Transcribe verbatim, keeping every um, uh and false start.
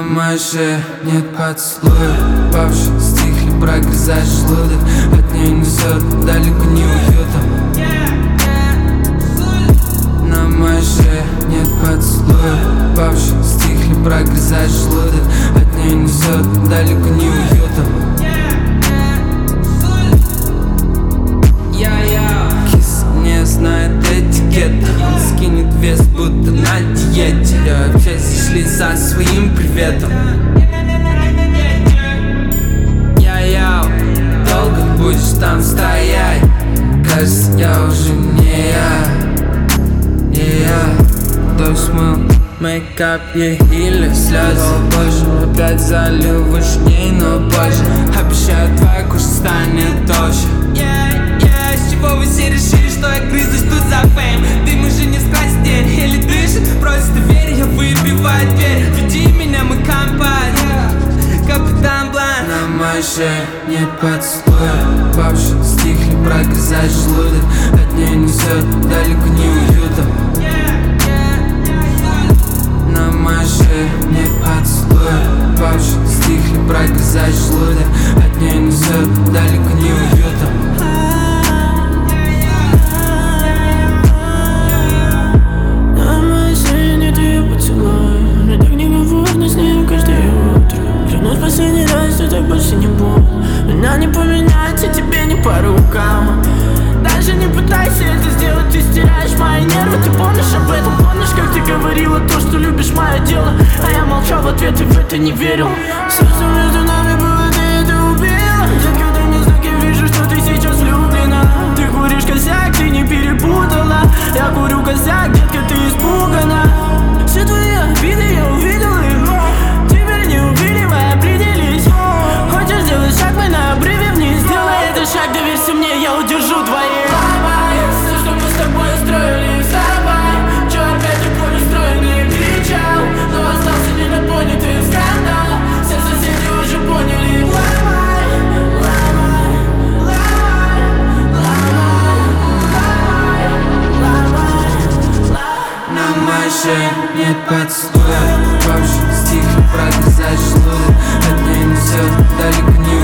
На моей шее нет поцелуя, бабушка стихли, прогрызает желудок. От нее несет далеко не уютом. На моей шее нет поцелуя, бабушка стихли, прогрызает желудок. От нее несет далеко не уютом. Кис не знает этикета, он скинет вес, будто на диете. Я вообще зашли за своим приветом. Я-я, долго будешь там стоять? Кажется, я уже не я. Не я. Дождь смыл мейкап ей или слезы. Позже опять залил выше ней, но позже. Обещаю, твоя кожа станет толще. С чего вы все решили, что я грызусь тут за фейм? Дым уже не скрасит день, или дышит, просит доверия, выбивает дверь. Веди меня, мы компания, капитан Блан. На моей шее нет поцелуя, бабушка стихли, прогрызает желудок. От нее несет далеко не уютом. На моей шее нет поцелуя, бабушка стихли, прогрызает желудок. От нее несет далеко не уютом. Последний раз, что так больше не буду. Меня не поменять, а тебе не по рукам. Даже не пытайся это сделать, ты стираешь мои нервы. Ты помнишь об этом, помнишь, как ты говорила то, что любишь мое дело. А я молчал в ответ и в это не верил. Сердце между нами было, ты это убила. Детка, дай мне знак, я вижу, что ты сейчас влюблена. Ты куришь косяк, ты не перепутала. Я курю косяк, детка, ты испугана. Все твои обиды я увидел их. Теперь не убедивай, определись. Хочешь сделать шаг, мы на обрыве вниз. Сделай этот шаг, доверься мне, я удержу твои. Ломай все, что мы с тобой устроили, вставай. Че опять такой устроенный кричал, но остался недопонятый скандал. Все соседи уже поняли. Ломай, ломай, ломай, ломай, ломай, ломай. На моей шее нет поцелуя, бабушка стихли, прогрызает желудок. От нее несет далеко не